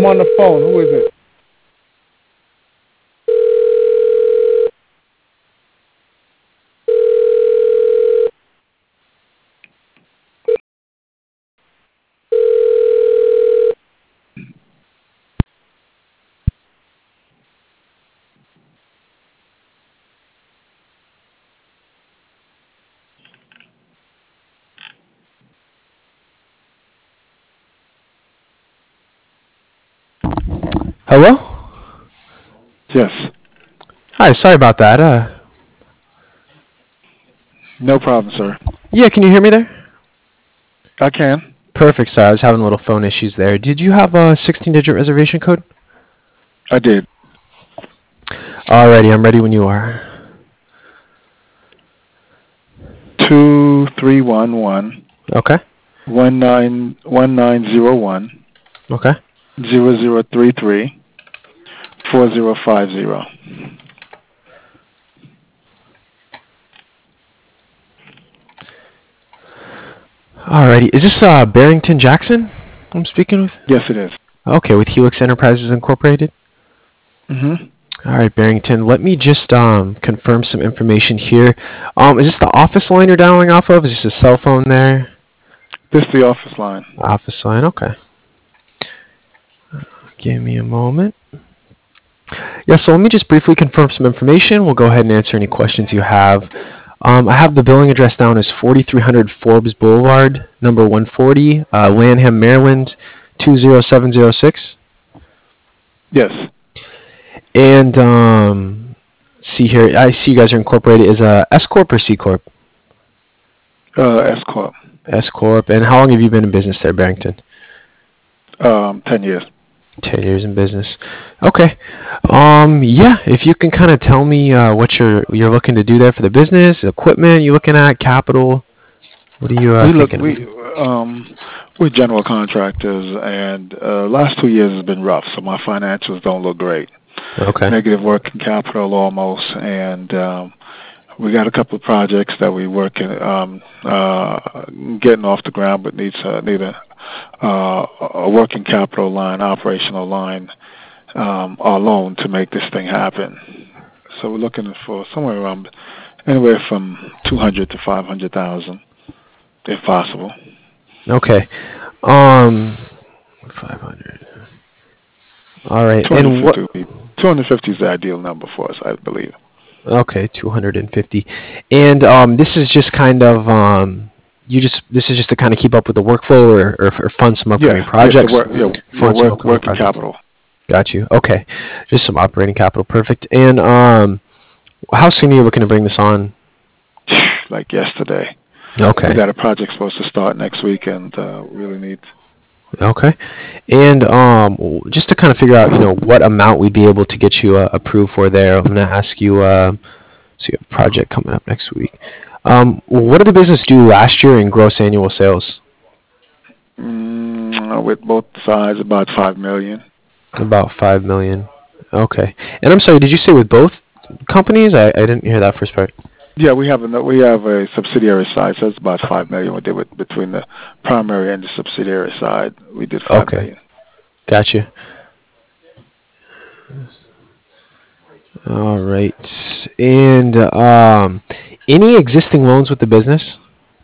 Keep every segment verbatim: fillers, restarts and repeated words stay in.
I'm on the phone. Who is it? Hello? Yes. Hi, sorry about that. Uh, No problem, sir. yeah, can you hear me there? I can. Perfect, sorry, I was having a little phone issues there. Did you have a sixteen-digit reservation code? I did. Alrighty, I'm ready when you are. Two three one one Okay, one nine one nine zero one okay. zero zero three three four zero five zero. Alrighty, is this uh, Barrington Jackson I'm speaking with? Yes, it is. Okay, with Helix Enterprises Incorporated. Mm-hmm. All right, Barrington, let me just um, confirm some information here. Um, is this the office line you're dialing off of? Is this a cell phone there? This is the office line. Office line, okay. Give me a moment. Yeah, so let me just briefly confirm some information. We'll go ahead and answer any questions you have. Um, I have the billing address down as forty-three hundred Forbes Boulevard, number one forty, uh, Lanham, Maryland, two zero seven zero six. Yes. And um, see here, I see you guys are incorporated as a S Corp or C Corp? Uh, S Corp. S Corp. And how long have you been in business there, Barrington? Um, ten years. Ten years in business. Okay. Um. Yeah. If you can kind of tell me uh, what you're you're looking to do there for the business, equipment you looking at, capital. What are you uh, We look. thinking? We um, we're general contractors, and uh, last two years has been rough. So my financials don't look great. Okay. Negative working capital almost, and um, we got a couple of projects that we working um, uh, getting off the ground, but needs uh, need a uh, a working capital line, operational line, um, or loan to make this thing happen. So we're looking for somewhere around anywhere from two hundred to five hundred thousand, if possible. Okay. Um. Five hundred. All right. Two hundred And what? fifty would be two hundred fifty is the ideal number for us, I believe. Okay, two hundred fifty. And um, this is just kind of um, you just this is just to kind of keep up with the workflow or, or, or fund some upcoming Yeah, yes, the projects. work, yeah, yeah, Fund some work, upcoming working projects. capital. Got you. Okay, just some operating capital. Perfect. And um, how soon are you looking to bring this on? Like yesterday. Okay. We got a project supposed to start next week, and uh, really need. Okay. And um, w- just to kind of figure out, you know, what amount we'd be able to get you uh, approved for there, I'm going to ask you. Uh, so you have a project coming up next week. Um, what did the business do last year in gross annual sales? Mm, with both sides, about five million. About five million. Okay. And I'm sorry, did you say with both companies? I, I didn't hear that first part. Yeah, we have a we have a subsidiary side, so it's about five million. We did with between the primary and the subsidiary side. We did five Okay. million. Gotcha. All right. And um, any existing loans with the business?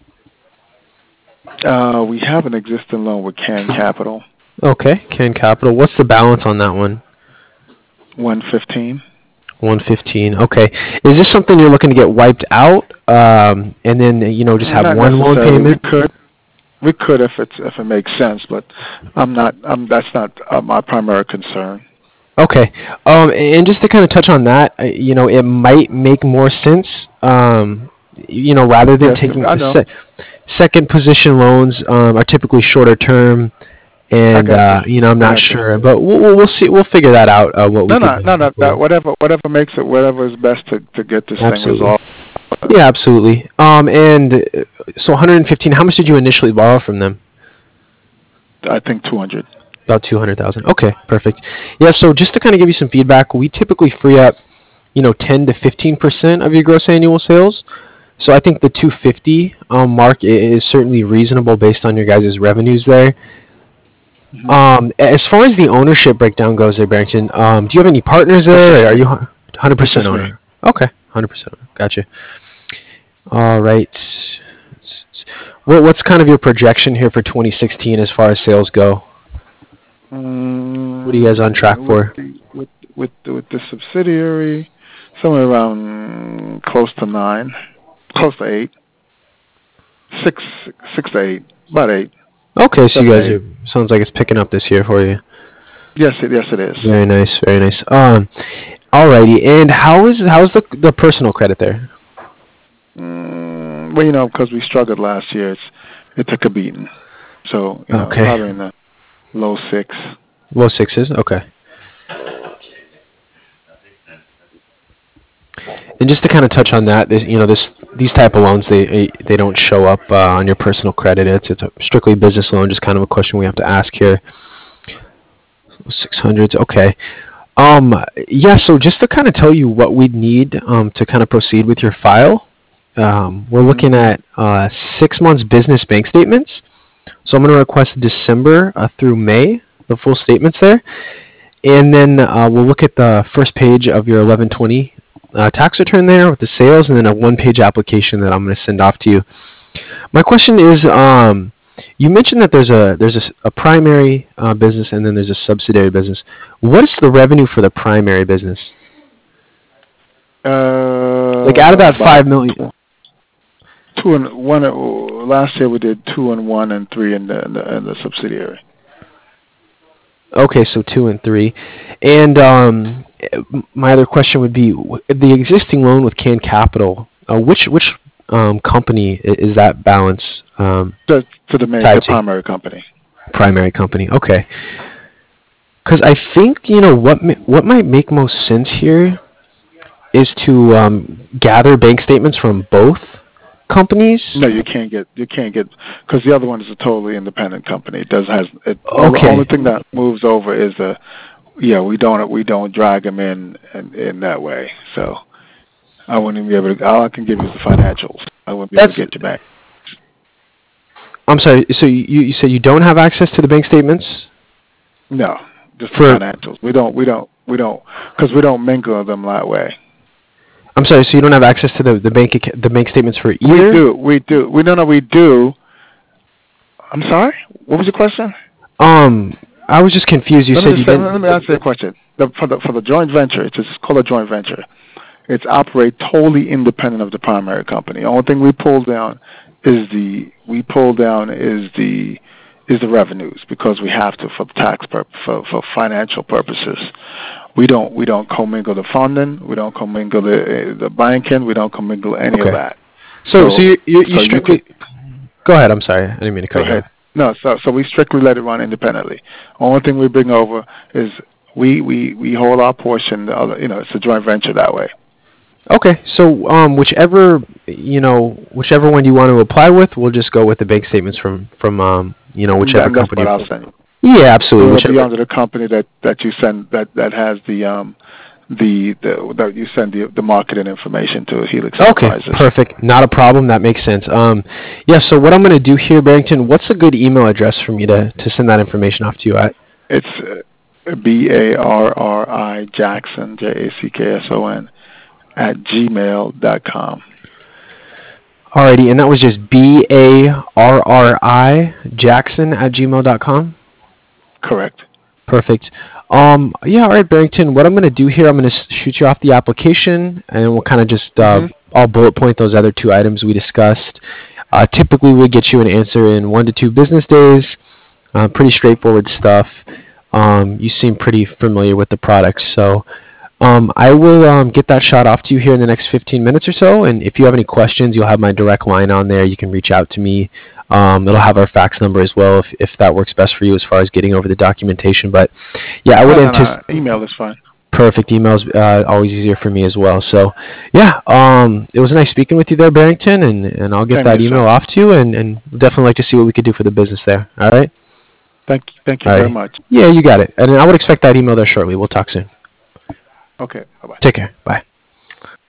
Uh, we have an existing loan with Can Capital, Okay. Can Capital. What's the balance on that one? one fifteen. one fifteen. Okay. Is this something you're looking to get wiped out, um, and then you know just have Not one loan necessarily. payment? We could, we could if it's if it makes sense, but I'm not. I'm that's not uh, my primary concern. Okay. Um, and just to kind of touch on that, uh, you know, it might make more sense, um, you know, rather than Yes, taking I the know. se- second position loans um, are typically shorter term, I and got you. uh, you know, I'm I not got you. sure, but we'll we'll we'll see. We'll figure that out. Uh, what we No, could no, do no, no. for That you. whatever, whatever makes it, whatever is best to to get this thing Absolutely. resolved. Yeah, absolutely. Um, and uh, so one hundred fifteen. How much did you initially borrow from them? I think two hundred. About two hundred thousand. Okay, perfect. Yeah, so just to kind of give you some feedback, we typically free up, you know, ten to fifteen percent of your gross annual sales. So I think the two fifty um, mark i- is certainly reasonable based on your guys' revenues there. Hmm. Um, as far as the ownership breakdown goes, there, Barrington, um, do you have any partners It's there, just or are me. you one hundred It's percent just me. owner? Okay, one hundred percent owner. Gotcha. All right. What what's kind of your projection here for twenty sixteen as far as sales go? What are you guys on track Mm, with for? the with with the, with the subsidiary, somewhere around close to nine, close to eight, six, six to eight, about eight, Okay, so you seven, guys eight. are sounds like it's picking up this year for you. Yes, it yes it is. Very nice, very nice. Um, alrighty, and how is how's the the personal credit there? Mm, well, you know, because we struggled last year, it's it took a beating. So you know, Okay, probably in the low six. low sixes. Okay. And just to kind of touch on that, this, you know, this these type of loans, they they don't show up uh, on your personal credit. It's it's a strictly business loan. Just kind of a question we have to ask here. Six hundreds. Okay. Um. Yeah. So just to kind of tell you what we'd need um to kind of proceed with your file, um, we're Hmm. looking at uh six months business bank statements. So I'm going to request December uh, through May, the full statements there. And then uh, we'll look at the first page of your eleven twenty uh, tax return there with the sales, and then a one-page application that I'm going to send off to you. My question is, um, you mentioned that there's a there's a, s- a primary uh, business and then there's a subsidiary business. What is the revenue for the primary business? Like out of Uh, that about five million. tw- two and one. uh, Last year we did two and one and three in the in the, in the subsidiary. Okay, so two and three. And um, m- my other question would be w- the existing loan with Can Capital. Uh, which which um, company i- is that balance um, To, to the main, tied the to? primary company. Primary company. Okay. Because I think you know what ma- what might make most sense here is to um, gather bank statements from both companies. No, you can't get you can't get because the other one is a totally independent company. It does has it only only Okay. thing that moves over is the yeah we don't we don't drag them in in, in that way. So I wouldn't even be able to. All I can give you is the financials. I wouldn't be able That's. to get you back I'm sorry. So you you said you don't have access to the bank statements no, just the for. financials. We don't we don't we don't because we don't mingle them that way. I'm sorry. So you don't have access to the the bank acc- the bank statements for We either. do we do we no no we do. I'm sorry. What was your question? Um, I was just confused. You Let me said just you say, let me didn't. answer your question. The, for the for the joint venture, it's just called a joint venture. It's operate totally independent of the primary company. The only thing we pull down is the we pull down is the is the revenues because we have to for tax pur- for for financial purposes. We don't we don't commingle the funding. We don't commingle the the banking. We don't commingle any of Okay. that. So so So you you, you so you could strictly. Go ahead. I'm sorry. I didn't mean to cut go you ahead. off. No, so so we strictly let it run independently. Only thing we bring over is we we we hold our portion. The other, you know, it's a joint venture that way. Okay. So um, whichever you know, whichever one you want to apply with, we'll just go with the bank statements from from um, you know, And, whichever that, and that's company. what I'll send you. Yeah, And absolutely. it'll be Whichever. under the company that that you send that that has the um the the that you send the the marketing information to Helix Okay, Enterprises. perfect. Not a problem. That makes sense. Um, yeah. So what I'm going to do here, Barrington. What's a good email address for me to to send that information off to you at? It's uh, B A R R I Jackson J A C K S O N at gmail dot com. Alrighty, and that was just B A R R I Jackson at gmail dot com. Correct. Perfect. Um, yeah, all right, Barrington. What I'm going to do here, I'm going to shoot you off the application, and we'll kind of just uh, Mhm. I'll bullet point those other two items we discussed. Uh, typically, we get you an answer in one to two business days. Uh, pretty straightforward stuff. Um, you seem pretty familiar with the products, so um, I will um, get that shot off to you here in the next fifteen minutes or so. And if you have any questions, you'll have my direct line on there. You can reach out to me. Um, it'll have our fax number as well if, if that works best for you as far as getting over the documentation. But yeah, I would No, no, anticipate. no. Email is fine. Perfect. Emails uh, always easier for me as well. So yeah, um, it was nice speaking with you there, Barrington, and, and I'll get Same that here, email sir. off to you, and, and definitely like to see what we could do for the business there. All right. Thank thank you All very right. much. Yeah, you got it. And I would expect that email there shortly. We'll talk soon. Okay. Bye bye. Take care. Bye.